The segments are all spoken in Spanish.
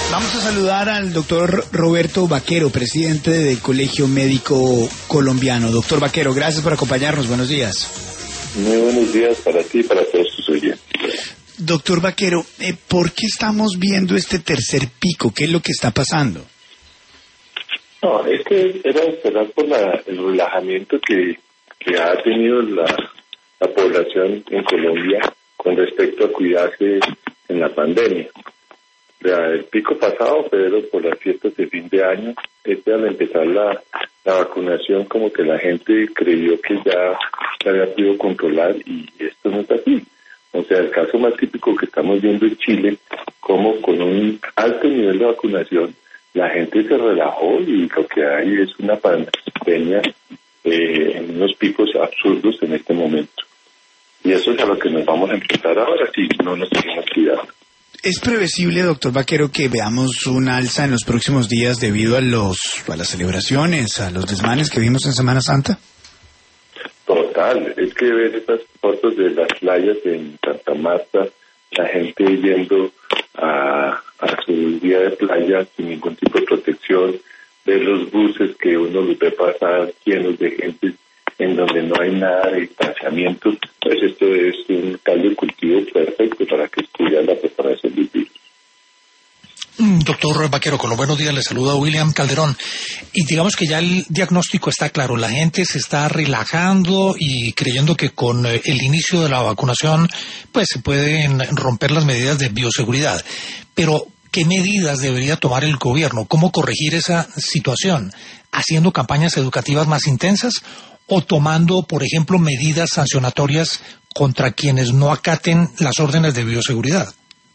Vamos a saludar al doctor Roberto Vaquero, presidente del Colegio Médico Colombiano. Doctor Vaquero, gracias por acompañarnos. Buenos días. Muy buenos días para ti y para todos tus oyentes. Doctor Vaquero, ¿por qué estamos viendo este tercer pico? ¿Qué es lo que está pasando? No, es que era esperar por el relajamiento que ha tenido la población en Colombia con respecto a cuidarse en la pandemia. El pico pasado fue por las fiestas de fin de año. Al empezar la vacunación, como que la gente creyó que ya se había podido controlar, y esto no es así. O sea, el caso más típico que estamos viendo en Chile, como con un alto nivel de vacunación, la gente se relajó y lo que hay es una pandemia en unos picos absurdos en este momento. Y eso es a lo que nos vamos a enfrentar ahora si no nos tenemos cuidado. ¿Es previsible, doctor Vaquero, que veamos una alza en los próximos días debido a las celebraciones, a los desmanes que vimos en Semana Santa? Total, es que ver estas fotos de las playas en Santa Marta, la gente yendo a su día de playa sin ningún tipo de protección, ver los buses que uno los ve pasar llenos de gente en donde no hay nada de distanciamiento, pues esto es un caldo de cultivo perfecto para que estudiar la preparación del virus. Doctor Vaquero, con los buenos días, le saluda William Calderón. Y digamos que ya el diagnóstico está claro, la gente se está relajando y creyendo que con el inicio de la vacunación pues se pueden romper las medidas de bioseguridad. Pero, ¿qué medidas debería tomar el gobierno? ¿Cómo corregir esa situación? ¿Haciendo campañas educativas más intensas o tomando, por ejemplo, medidas sancionatorias contra quienes no acaten las órdenes de bioseguridad?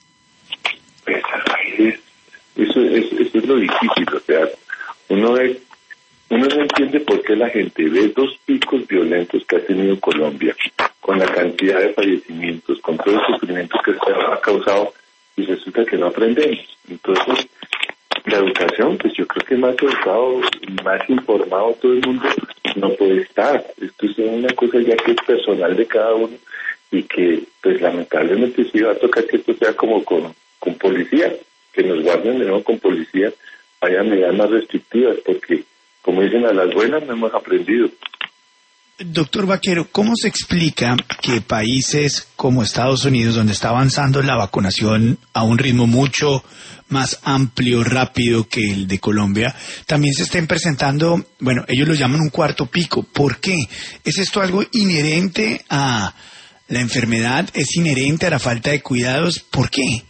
Eso es lo difícil, o sea, uno no entiende por qué la gente ve dos picos violentos que ha tenido Colombia, con la cantidad de fallecimientos, con todo el sufrimiento que se ha causado, y resulta que no aprendemos. Entonces, la educación, pues yo creo que más educado y más informado todo el mundo no puede estar. Esto es una cosa ya que es personal de cada uno, y que, pues lamentablemente sí va a tocar que esto sea como con policía, que nos guarden de nuevo con policía, haya medidas más restrictivas, porque, como dicen, a las buenas no hemos aprendido. Doctor Vaquero, ¿cómo se explica que países como Estados Unidos, donde está avanzando la vacunación a un ritmo mucho más amplio, rápido que el de Colombia, también se estén presentando, bueno, ellos lo llaman un cuarto pico? ¿Por qué? ¿Es esto algo inherente a la enfermedad? ¿Es inherente a la falta de cuidados? ¿Por qué?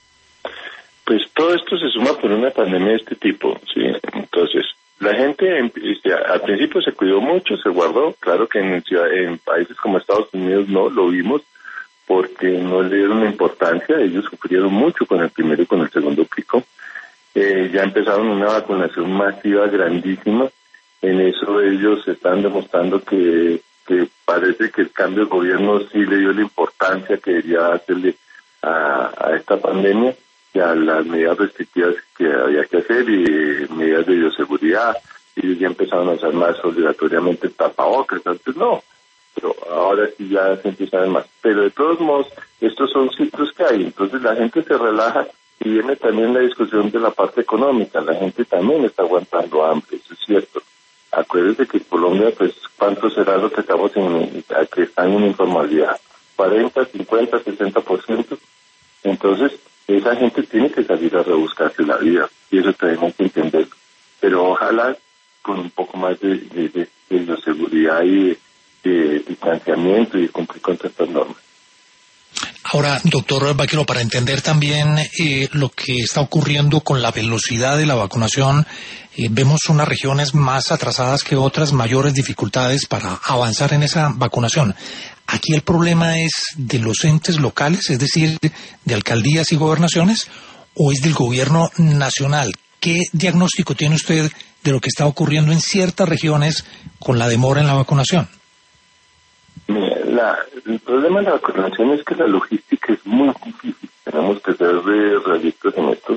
Pues todo esto se suma por una pandemia de este tipo, ¿sí? Entonces, la gente al principio se cuidó mucho, se guardó. Claro que en países como Estados Unidos no lo vimos porque no le dieron la importancia. Ellos sufrieron mucho con el primero y con el segundo pico. Ya empezaron una vacunación masiva grandísima. En eso ellos están demostrando que parece que el cambio de gobierno sí le dio la importancia que debería hacerle a esta pandemia, y a las medidas restrictivas que había que hacer, y medidas de bioseguridad. Ellos ya empezaron a usar más obligatoriamente tapabocas, antes no, pero ahora sí ya se empieza a ver más. Pero de todos modos, estos son ciclos que hay, entonces la gente se relaja, y viene también la discusión de la parte económica. La gente también está aguantando hambre, eso es cierto. Acuérdense que en Colombia, pues, ¿cuánto será lo que estamos que están en informalidad? 40, 50, 60%. Entonces, esa gente tiene que salir a rebuscarse la vida, y eso tenemos que entenderlo. Pero ojalá con un poco más de seguridad y de distanciamiento, y de cumplir con estas normas. Ahora, doctor Vaquero, para entender también lo que está ocurriendo con la velocidad de la vacunación, vemos unas regiones más atrasadas que otras, mayores dificultades para avanzar en esa vacunación. ¿Aquí el problema es de los entes locales, es decir, de alcaldías y gobernaciones, o es del gobierno nacional? ¿Qué diagnóstico tiene usted de lo que está ocurriendo en ciertas regiones con la demora en la vacunación? El problema de la vacunación es que la logística es muy difícil. Tenemos que ser realistas en esto.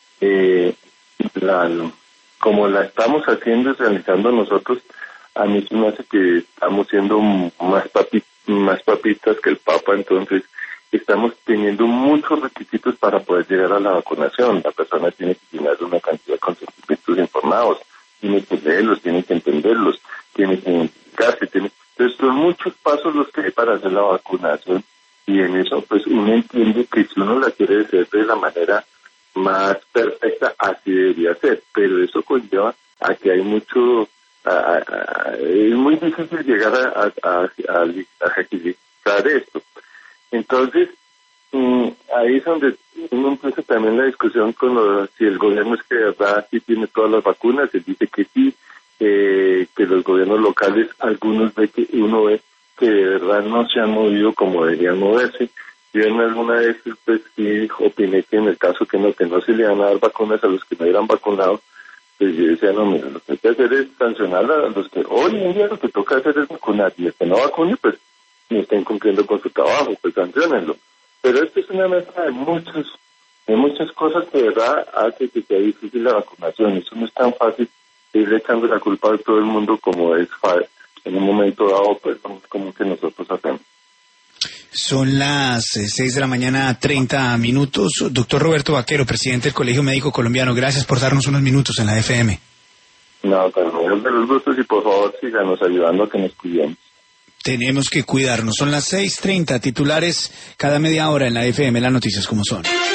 Como la estamos haciendo y realizando nosotros, a mí se me hace que estamos siendo más papitas que el Papa. Entonces, estamos teniendo muchos requisitos para poder llegar a la vacunación. La persona tiene que llenar una cantidad de consentimientos informados, tiene que leerlos, tiene que entenderlos, tiene que identificarse, entonces son muchos pasos los que hay para hacer la vacunación, y en eso pues uno entiende que si uno la quiere hacer de la manera más perfecta, así debería ser, pero eso conlleva a que hay mucho, es muy difícil llegar a agilizar esto. Entonces, ahí es donde uno empieza también la discusión con si el gobierno es que de verdad sí tiene todas las vacunas. Él dice que sí, que los gobiernos locales, algunos uno ve que de verdad no se han movido como deberían moverse. Yo en alguna vez pues sí opiné que en el caso que no se le van a dar vacunas a los que no eran vacunados, pues yo decía, no, mira, lo que hay que hacer es sancionar a los que hoy en día lo que toca hacer es vacunar, y el que no vacune, pues no estén cumpliendo con su trabajo, pues sancionenlo. Pero esto es una mezcla de muchas cosas que de verdad hace que sea difícil la vacunación. Eso no es tan fácil ir echando la culpa a todo el mundo como es en un momento dado, pues como que nosotros hacemos. Son las 6 de la mañana, 30 minutos. Doctor Roberto Vaquero, presidente del Colegio Médico Colombiano, gracias por darnos unos minutos en la FM. No, con el mayor de los gustos, y por favor síganos ayudando a que nos cuidemos. Tenemos que cuidarnos. Son las 6:30, titulares cada media hora en la FM, las noticias como son.